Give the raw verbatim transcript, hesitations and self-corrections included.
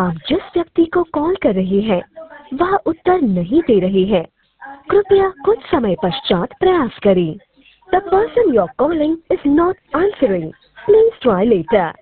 आप जिस व्यक्ति को कॉल कर रहे हैं वह उत्तर नहीं दे रहे हैं। कृपया कुछ समय पश्चात प्रयास करें। The person you're calling is not answering. Please try later.